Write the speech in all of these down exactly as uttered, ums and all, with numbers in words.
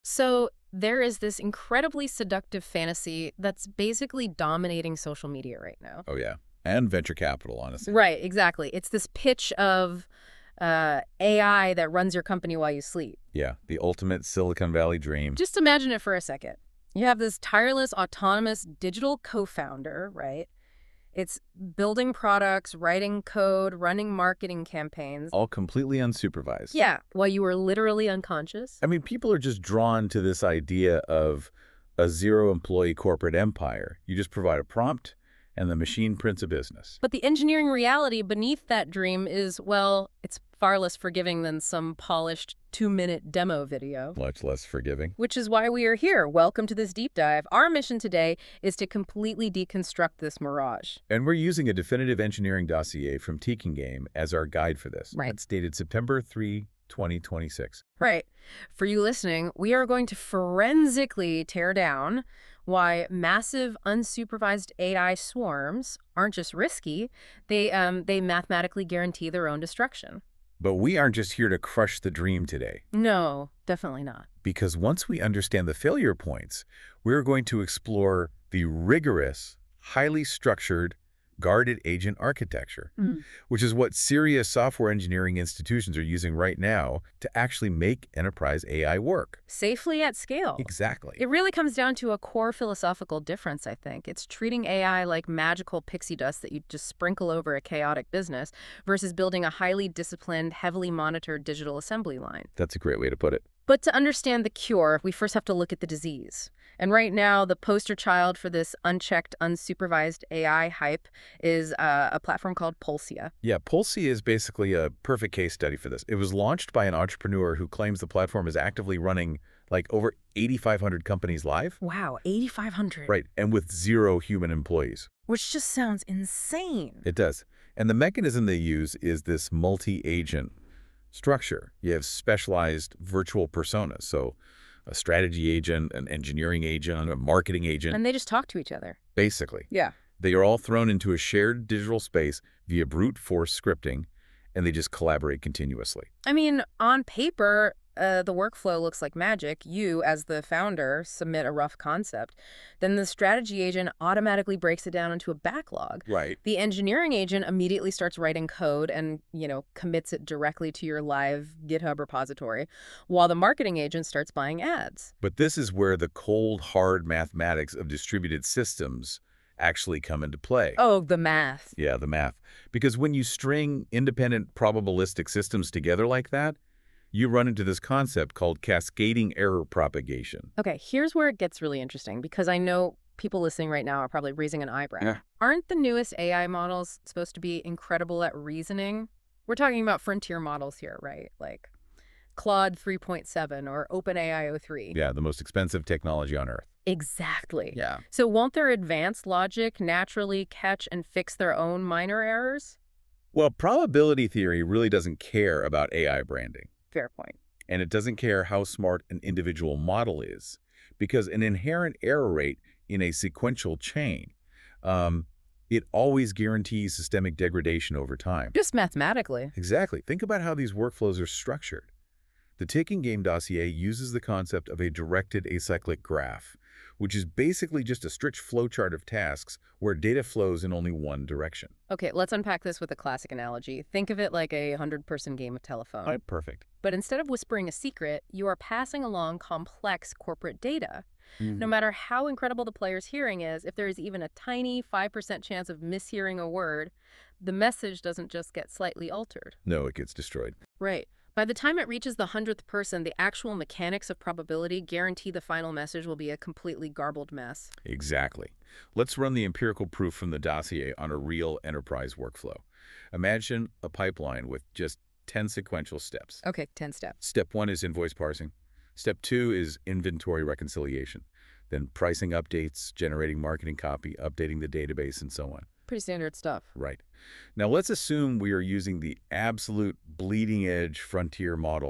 So there is this incredibly seductive fantasy that's basically dominating social media right now. Oh, yeah. And venture capital, honestly. Right, exactly. It's this pitch of uh, A I that runs your company while you sleep. Yeah, the ultimate Silicon Valley dream. Just imagine it for a second. You have this tireless, autonomous digital co-founder, right? It's building products, writing code, running marketing campaigns. All completely unsupervised. Yeah, while you were literally unconscious. I mean, people are just drawn to this idea of a zero-employee corporate empire. You just provide a prompt, and the machine prints a business. But the engineering reality beneath that dream is, well, it's far less forgiving than some polished two-minute demo video. Much less forgiving. Which is why we are here. Welcome to this deep dive. Our mission today is to completely deconstruct this mirage. And we're using a definitive engineering dossier from Tekin Game as our guide for this. Right. It's dated September third, twenty twenty-six. Right. For you listening, we are going to forensically tear down why massive unsupervised A I swarms aren't just risky, they um they mathematically guarantee their own destruction. But we aren't just here to crush the dream today. No, definitely not. Because once we understand the failure points, we're going to explore the rigorous, highly structured, guarded agent architecture, Mm. which is what serious software engineering institutions are using right now to actually make enterprise A I work. Safely at scale. Exactly. It really comes down to a core philosophical difference, I think. It's treating A I like magical pixie dust that you just sprinkle over a chaotic business versus building a highly disciplined, heavily monitored digital assembly line. That's a great way to put it. But to understand the cure, we first have to look at the disease. And right now, the poster child for this unchecked, unsupervised A I hype is uh, a platform called Pulsia. Yeah, Pulse is basically a perfect case study for this. It was launched by an entrepreneur who claims the platform is actively running like over eighty-five hundred companies live. Wow, eighty-five hundred. Right, and with zero human employees. Which just sounds insane. It does. And the mechanism they use is this multi-agent structure. You have specialized virtual personas, so a strategy agent, an engineering agent, a marketing agent. And they just talk to each other. Basically. Yeah. They are all thrown into a shared digital space via brute force scripting, and they just collaborate continuously. I mean, on paper, uh, the workflow looks like magic. You, as the founder, submit a rough concept. Then the strategy agent automatically breaks it down into a backlog. Right. The engineering agent immediately starts writing code and, you know, commits it directly to your live GitHub repository, while the marketing agent starts buying ads. But this is where the cold, hard mathematics of distributed systems actually come into play. Oh, the math. Yeah, the math. Because when you string independent probabilistic systems together like that, you run into this concept called cascading error propagation. Okay, here's where it gets really interesting, because I know people listening right now are probably raising an eyebrow. Yeah. Aren't the newest A I models supposed to be incredible at reasoning? We're talking about frontier models here, right? Like Claude three point seven or OpenAI o three. Yeah, the most expensive technology on Earth. Exactly. Yeah. So won't their advanced logic naturally catch and fix their own minor errors? Well, probability theory really doesn't care about A I branding. Fair point. And it doesn't care how smart an individual model is, because an inherent error rate in a sequential chain, um, it always guarantees systemic degradation over time. Just mathematically. Exactly. Think about how these workflows are structured. The Tekin Game dossier uses the concept of a directed acyclic graph, which is basically just a strict flowchart of tasks where data flows in only one direction. Okay, let's unpack this with a classic analogy. Think of it like a hundred-person game of telephone. All right, perfect. But instead of whispering a secret, you are passing along complex corporate data. Mm. No matter how incredible the player's hearing is, if there is even a tiny five percent chance of mishearing a word, the message doesn't just get slightly altered. No, it gets destroyed. Right. By the time it reaches the hundredth person, the actual mechanics of probability guarantee the final message will be a completely garbled mess. Exactly. Let's run the empirical proof from the dossier on a real enterprise workflow. Imagine a pipeline with just ten sequential steps. Okay, ten steps. Step one is invoice parsing. Step two is inventory reconciliation. Then pricing updates, generating marketing copy, updating the database, and so on. Pretty standard stuff. Right. Now let's assume we are using the absolute bleeding edge frontier models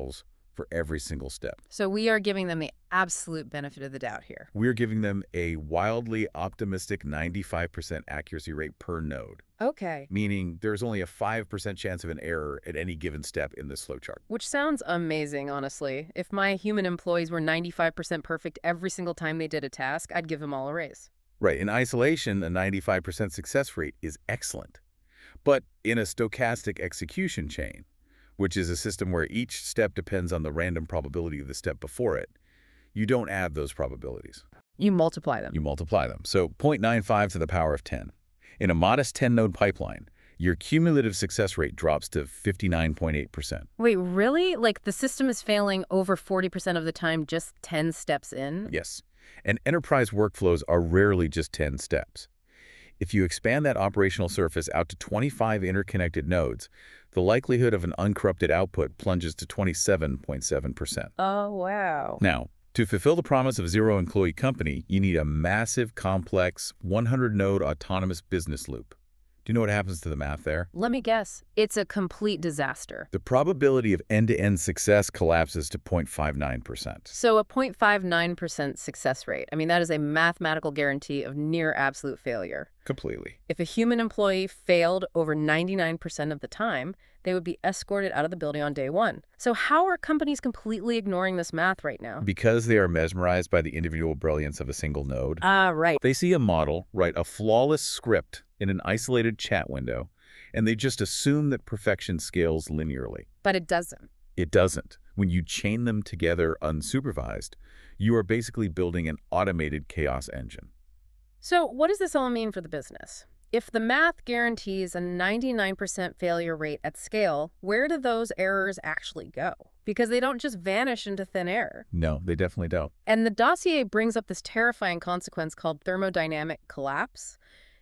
for every single step. So we are giving them the absolute benefit of the doubt here. We're giving them a wildly optimistic ninety-five percent accuracy rate per node, Okay. meaning there's only a five percent chance of an error at any given step in this flowchart. Which sounds amazing, honestly. If my human employees were ninety-five percent perfect every single time they did a task, I'd give them all a raise. Right. In isolation, a ninety-five percent success rate is excellent. But in a stochastic execution chain, which is a system where each step depends on the random probability of the step before it, you don't add those probabilities. You multiply them. You multiply them. So zero point nine five to the power of ten. In a modest ten-node pipeline, your cumulative success rate drops to fifty-nine point eight percent. Wait, really? Like the system is failing over forty percent of the time just ten steps in? Yes. And enterprise workflows are rarely just ten steps. If you expand that operational surface out to twenty-five interconnected nodes, the likelihood of an uncorrupted output plunges to twenty-seven point seven percent. Oh, wow. Now, to fulfill the promise of zero-employee company, you need a massive, complex, one hundred node autonomous business loop. Do you know what happens to the math there? Let me guess. It's a complete disaster. The probability of end-to-end success collapses to zero point five nine percent. So a zero point five nine percent success rate. I mean, that is a mathematical guarantee of near absolute failure. Completely. If a human employee failed over ninety-nine percent of the time, they would be escorted out of the building on day one. So how are companies completely ignoring this math right now? Because they are mesmerized by the individual brilliance of a single node. Ah, right. They see a model write a flawless script in an isolated chat window, and they just assume that perfection scales linearly. But it doesn't. It doesn't. When you chain them together unsupervised, you are basically building an automated chaos engine. So what does this all mean for the business? If the math guarantees a ninety-nine percent failure rate at scale, where do those errors actually go? Because they don't just vanish into thin air. No, they definitely don't. And the dossier brings up this terrifying consequence called thermodynamic collapse.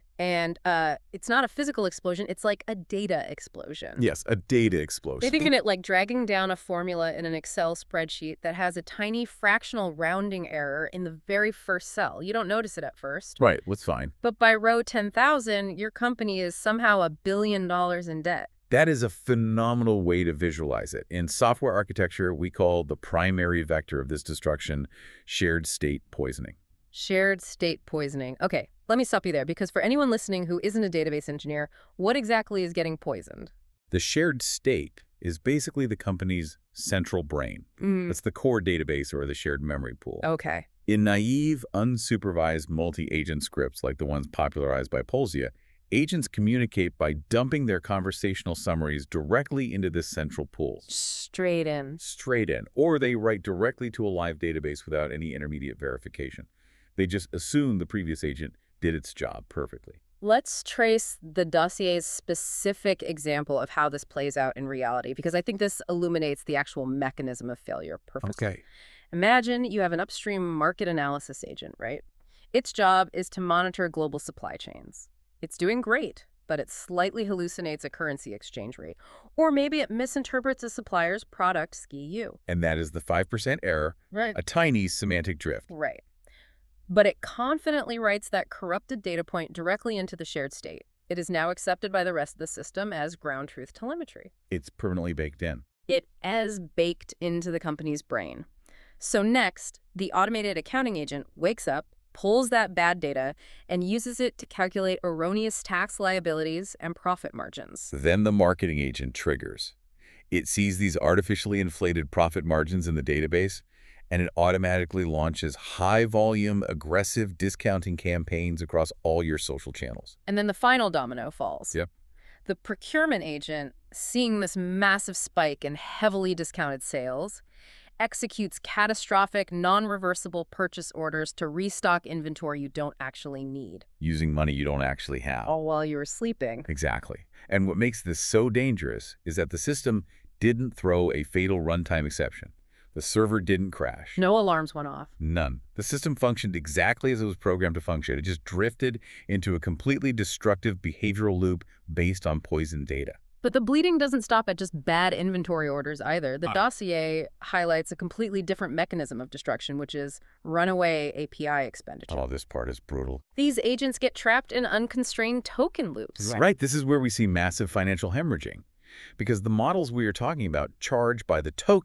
And uh, it's not a physical explosion, it's like a data explosion. Yes, a data explosion. They think of it like dragging down a formula in an Excel spreadsheet that has a tiny fractional rounding error in the very first cell. You don't notice it at first. Right, that's fine. But by row ten thousand, your company is somehow a billion dollars in debt. That is a phenomenal way to visualize it. In software architecture, we call the primary vector of this destruction shared state poisoning. Shared state poisoning. Okay, let me stop you there, because for anyone listening who isn't a database engineer, what exactly is getting poisoned? The shared state is basically the company's central brain. Mm. That's the core database or the shared memory pool. Okay. In naive, unsupervised multi-agent scripts like the ones popularized by Polzia, agents communicate by dumping their conversational summaries directly into this central pool. Straight in. Straight in. Or they write directly to a live database without any intermediate verification. They just assume the previous agent did its job perfectly. Let's trace the dossier's specific example of how this plays out in reality, because I think this illuminates the actual mechanism of failure perfectly. Okay. Imagine you have an upstream market analysis agent, right? Its job is to monitor global supply chains. It's doing great, but it slightly hallucinates a currency exchange rate. Or maybe it misinterprets a supplier's product S K U. And that is the five percent error, Right. a tiny semantic drift. Right. But it confidently writes that corrupted data point directly into the shared state. It is now accepted by the rest of the system as ground truth telemetry. It's permanently baked in. It is baked into the company's brain. So next, the automated accounting agent wakes up, pulls that bad data, and uses it to calculate erroneous tax liabilities and profit margins. Then the marketing agent triggers. It sees these artificially inflated profit margins in the database, and it automatically launches high-volume, aggressive discounting campaigns across all your social channels. And then the final domino falls. Yep. The procurement agent, seeing this massive spike in heavily discounted sales, executes catastrophic, non-reversible purchase orders to restock inventory you don't actually need. Using money you don't actually have. All while you were sleeping. Exactly. And what makes this so dangerous is that the system didn't throw a fatal runtime exception. The server didn't crash. No alarms went off. None. The system functioned exactly as it was programmed to function. It just drifted into a completely destructive behavioral loop based on poisoned data. But the bleeding doesn't stop at just bad inventory orders either. The Uh. dossier highlights a completely different mechanism of destruction, which is runaway A P I expenditure. Oh, this part is brutal. These agents get trapped in unconstrained token loops. Right. This is where we see massive financial hemorrhaging. Because the models we are talking about charge by the token,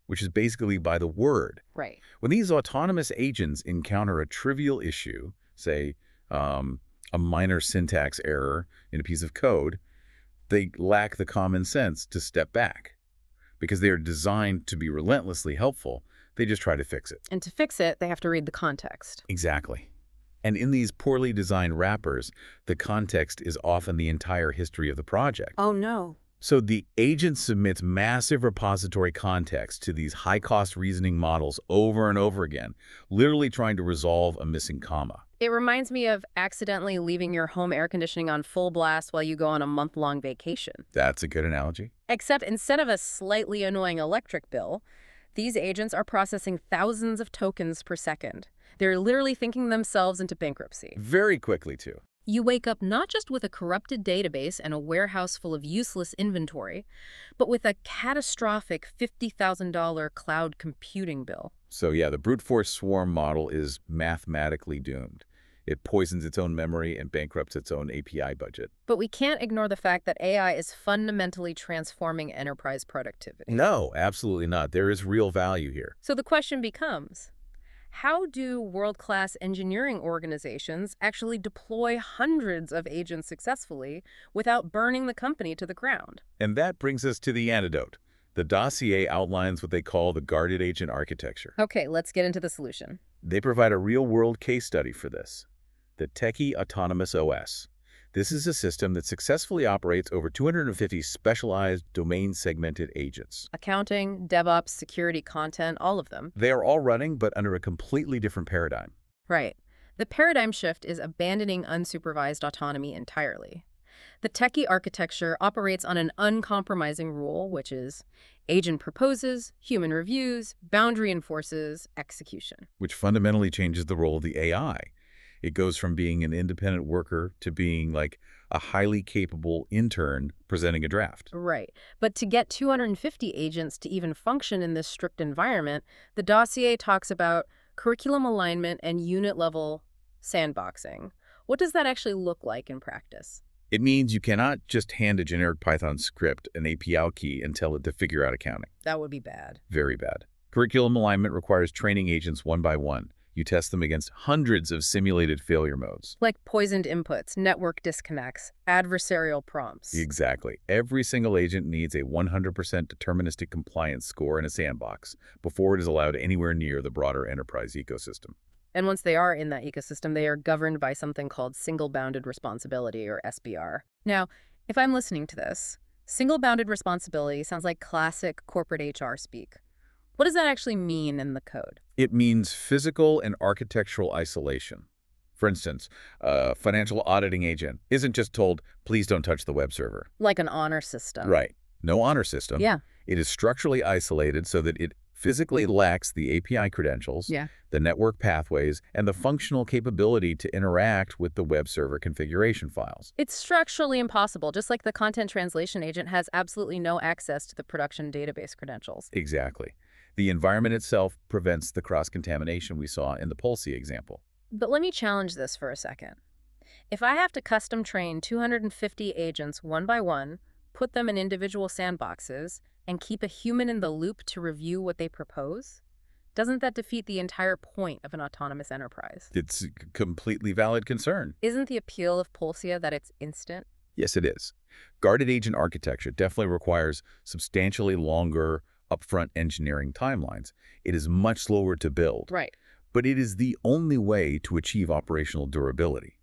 which is basically by the word. Right. When these autonomous agents encounter a trivial issue, say um, a minor syntax error in a piece of code, they lack the common sense to step back. Because they are designed to be relentlessly helpful, they just try to fix it. And to fix it, they have to read the context. Exactly. And in these poorly designed wrappers, the context is often the entire history of the project. Oh, no. So the agent submits massive repository context to these high-cost reasoning models over and over again, literally trying to resolve a missing comma. It reminds me of accidentally leaving your home air conditioning on full blast while you go on a month-long vacation. That's a good analogy. Except instead of a slightly annoying electric bill, these agents are processing thousands of tokens per second. They're literally thinking themselves into bankruptcy. Very quickly, too. You wake up not just with a corrupted database and a warehouse full of useless inventory, but with a catastrophic fifty thousand dollar cloud computing bill. So yeah, the brute force swarm model is mathematically doomed. It poisons its own memory and bankrupts its own A P I budget. But we can't ignore the fact that A I is fundamentally transforming enterprise productivity. No, absolutely not. There is real value here. So the question becomes, how do world-class engineering organizations actually deploy hundreds of agents successfully without burning the company to the ground? And that brings us to the antidote. The dossier outlines what they call the guarded agent architecture. Okay, let's get into the solution. They provide a real-world case study for this. The Techie Autonomous O S. This is a system that successfully operates over two hundred fifty specialized domain-segmented agents. Accounting, DevOps, security, content, all of them. They are all running, but under a completely different paradigm. Right. The paradigm shift is abandoning unsupervised autonomy entirely. The Techie architecture operates on an uncompromising rule, which is agent proposes, human reviews, boundary enforces, execution. Which fundamentally changes the role of the A I. It goes from being an independent worker to being like a highly capable intern presenting a draft. Right. But to get two hundred fifty agents to even function in this strict environment, the dossier talks about curriculum alignment and unit-level sandboxing. What does that actually look like in practice? It means you cannot just hand a generic Python script an A P I key and tell it to figure out accounting. That would be bad. Very bad. Curriculum alignment requires training agents one by one. You test them against hundreds of simulated failure modes. Like poisoned inputs, network disconnects, adversarial prompts. Exactly. Every single agent needs a one hundred percent deterministic compliance score in a sandbox before it is allowed anywhere near the broader enterprise ecosystem. And once they are in that ecosystem, they are governed by something called single bounded responsibility, or S B R. Now, if I'm listening to this, single bounded responsibility sounds like classic corporate H R speak. What does that actually mean in the code? It means physical and architectural isolation. For instance, a financial auditing agent isn't just told, please don't touch the web server. Like an honor system. Right. No honor system. Yeah. It is structurally isolated so that it physically lacks the A P I credentials, Yeah. the network pathways, and the functional capability to interact with the web server configuration files. It's structurally impossible, just like the content translation agent has absolutely no access to the production database credentials. Exactly. The environment itself prevents the cross-contamination we saw in the Polsea example. But let me challenge this for a second. If I have to custom train two hundred fifty agents one by one, put them in individual sandboxes, and keep a human in the loop to review what they propose, doesn't that defeat the entire point of an autonomous enterprise? It's a completely valid concern. Isn't the appeal of Polsea that it's instant? Yes, it is. Guarded agent architecture definitely requires substantially longer upfront engineering timelines. It is much slower to build. Right. But it is the only way to achieve operational durability.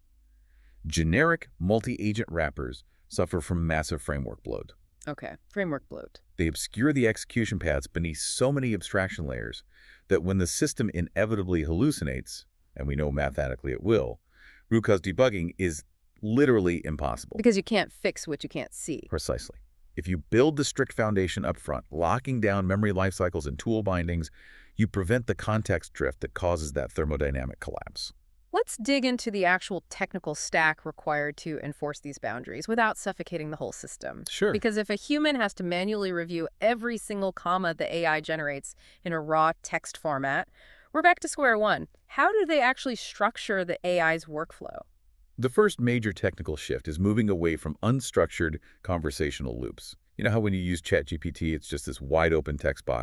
Generic multi-agent wrappers suffer from massive framework bloat. Okay, framework bloat. They obscure the execution paths beneath so many abstraction layers that when the system inevitably hallucinates, and we know mathematically it will, root cause debugging is literally impossible. Because you can't fix what you can't see. Precisely. If you build the strict foundation up front, locking down memory life cycles and tool bindings, you prevent the context drift that causes that thermodynamic collapse. Let's dig into the actual technical stack required to enforce these boundaries without suffocating the whole system. Sure. Because if a human has to manually review every single comma the A I generates in a raw text format, we're back to square one. How do they actually structure the A I's workflow? The first major technical shift is moving away from unstructured conversational loops. You know how when you use ChatGPT, it's just this wide open text box?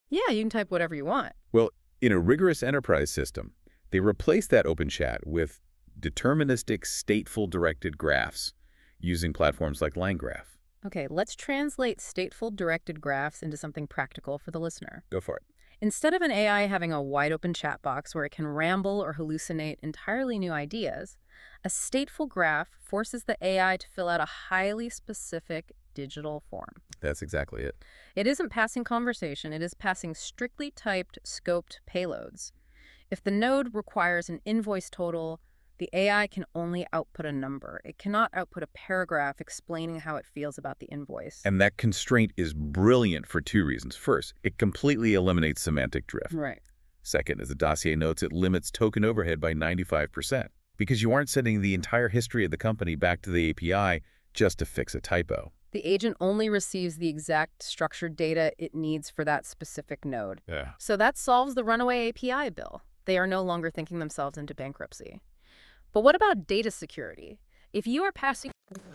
Yeah, you can type whatever you want. Well, in a rigorous enterprise system, they replace that open chat with deterministic stateful directed graphs using platforms like LangGraph. Okay, let's translate stateful directed graphs into something practical for the listener. Go for it. Instead of an A I having a wide open chat box where it can ramble or hallucinate entirely new ideas, a stateful graph forces the A I to fill out a highly specific digital form. That's exactly it. It isn't passing conversation, it is passing strictly typed, scoped payloads. If the node requires an invoice total, the A I can only output a number. It cannot output a paragraph explaining how it feels about the invoice. And that constraint is brilliant for two reasons. First, it completely eliminates semantic drift. Right. Second, as the dossier notes, it limits token overhead by ninety-five percent because you aren't sending the entire history of the company back to the A P I just to fix a typo. The agent only receives the exact structured data it needs for that specific node. Yeah. So that solves the runaway A P I bill. They are no longer thinking themselves into bankruptcy. But what about data security? If you are passing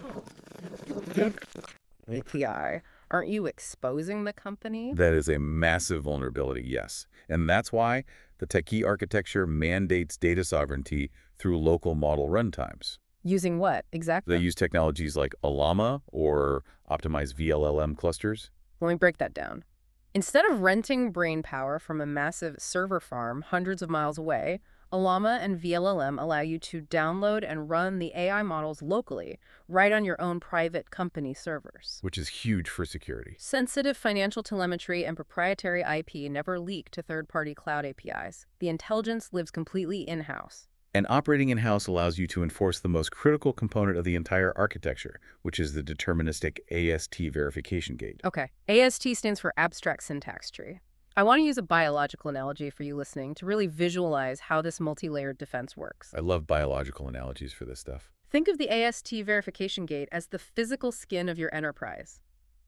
A P I, aren't you exposing the company? That is a massive vulnerability, yes. And that's why the Techie architecture mandates data sovereignty through local model runtimes. Using what, exactly? They use technologies like Llama or optimized V L L M clusters. Let me break that down. Instead of renting brain power from a massive server farm hundreds of miles away, Llama and V L L M allow you to download and run the A I models locally, right on your own private company servers. Which is huge for security. Sensitive financial telemetry and proprietary I P never leak to third-party cloud A P Is. The intelligence lives completely in-house. And operating in-house allows you to enforce the most critical component of the entire architecture, which is the deterministic A S T verification gate. Okay, A S T stands for Abstract Syntax Tree. I want to use a biological analogy for you listening to really visualize how this multi-layered defense works. I love biological analogies for this stuff. Think of the A S T verification gate as the physical skin of your enterprise.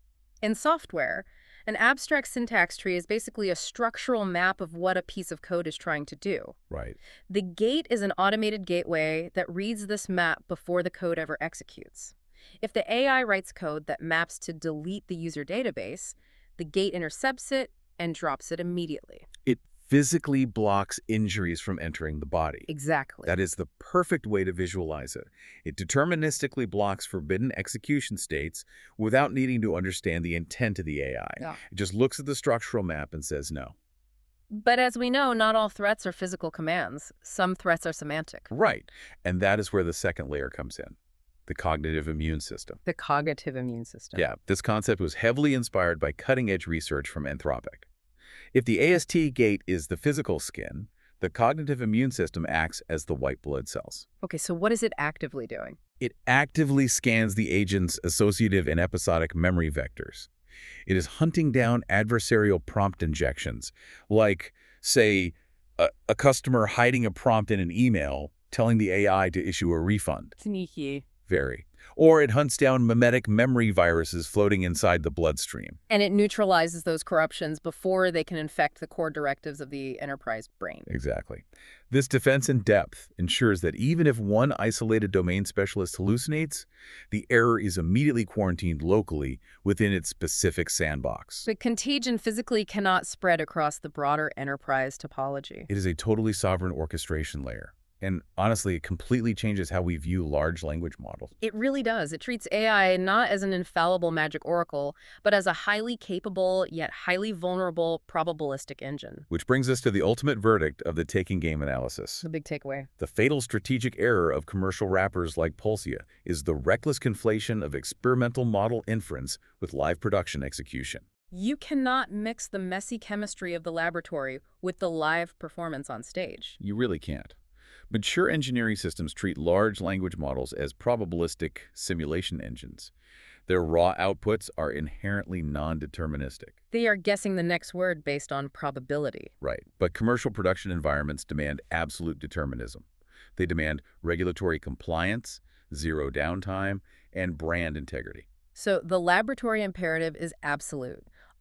In software, an abstract syntax tree is basically a structural map of what a piece of code is trying to do. Right. The gate is an automated gateway that reads this map before the code ever executes. If the A I writes code that maps to delete the user database, the gate intercepts it and drops it immediately. It physically blocks injuries from entering the body. Exactly. That is the perfect way to visualize it. It deterministically blocks forbidden execution states without needing to understand the intent of the A I. Yeah. It just looks at the structural map and says no. But as we know, not all threats are physical commands. Some threats are semantic. Right. And that is where the second layer comes in, the cognitive immune system. The cognitive immune system. Yeah, this concept was heavily inspired by cutting-edge research from Anthropic. If the A S T gate is the physical skin, the cognitive immune system acts as the white blood cells. Okay, so what is it actively doing? It actively scans the agent's associative and episodic memory vectors. It is hunting down adversarial prompt injections, like, say, a, a customer hiding a prompt in an email telling the A I to issue a refund. Sneaky. Very. Or it hunts down mimetic memory viruses floating inside the bloodstream. And it neutralizes those corruptions before they can infect the core directives of the enterprise brain. Exactly. This defense in depth ensures that even if one isolated domain specialist hallucinates, the error is immediately quarantined locally within its specific sandbox. But contagion physically cannot spread across the broader enterprise topology. It is a totally sovereign orchestration layer. And honestly, it completely changes how we view large language models. It really does. It treats A I not as an infallible magic oracle, but as a highly capable yet highly vulnerable probabilistic engine. Which brings us to the ultimate verdict of the taking game analysis. The big takeaway. The fatal strategic error of commercial wrappers like Pulsia is the reckless conflation of experimental model inference with live production execution. You cannot mix the messy chemistry of the laboratory with the live performance on stage. You really can't. Mature engineering systems treat large language models as probabilistic simulation engines. Their raw outputs are inherently non-deterministic. They are guessing the next word based on probability. Right. But commercial production environments demand absolute determinism. They demand regulatory compliance, zero downtime, and brand integrity. So the laboratory imperative is absolute.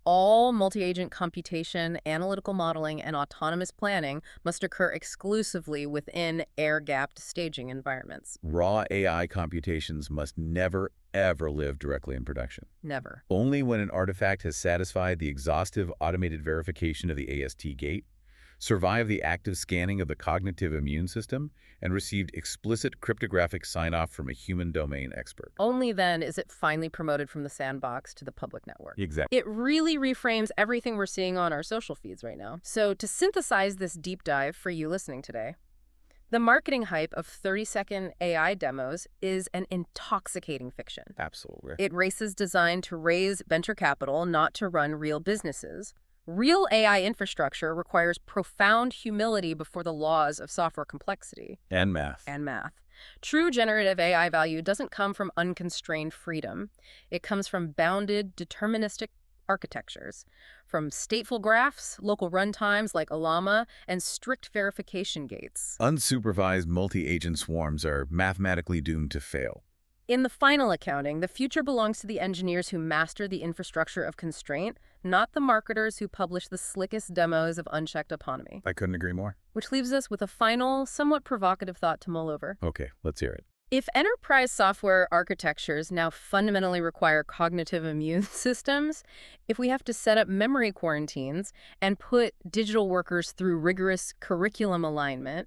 All multi-agent computation, analytical modeling, and autonomous planning must occur exclusively within air-gapped staging environments. Raw A I computations must never, ever live directly in production. Never. Only when an artifact has satisfied the exhaustive automated verification of the A S T gate, survived the active scanning of the cognitive immune system, and received explicit cryptographic sign-off from a human domain expert. Only then is it finally promoted from the sandbox to the public network. Exactly. It really reframes everything we're seeing on our social feeds right now. So to synthesize this deep dive for you listening today, the marketing hype of thirty-second A I demos is an intoxicating fiction. Absolutely. It races designed to raise venture capital, not to run real businesses. Real A I infrastructure requires profound humility before the laws of software complexity. And math. And math. True generative A I value doesn't come from unconstrained freedom. It comes from bounded, deterministic architectures, from stateful graphs, local runtimes like Llama, and strict verification gates. Unsupervised multi-agent swarms are mathematically doomed to fail. In the final accounting, the future belongs to the engineers who master the infrastructure of constraint, not the marketers who publish the slickest demos of unchecked autonomy. I couldn't agree more. Which leaves us with a final, somewhat provocative thought to mull over. Okay, let's hear it. If enterprise software architectures now fundamentally require cognitive immune systems, if we have to set up memory quarantines and put digital workers through rigorous curriculum alignment,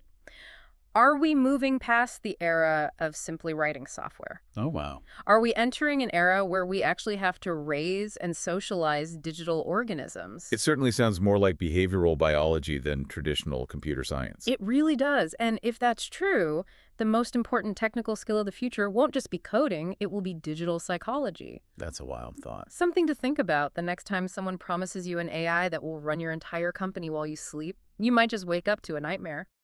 are we moving past the era of simply writing software? Oh, wow. Are we entering an era where we actually have to raise and socialize digital organisms? It certainly sounds more like behavioral biology than traditional computer science. It really does. And if that's true, the most important technical skill of the future won't just be coding, it will be digital psychology. That's a wild thought. Something to think about the next time someone promises you an A I that will run your entire company while you sleep. You might just wake up to a nightmare.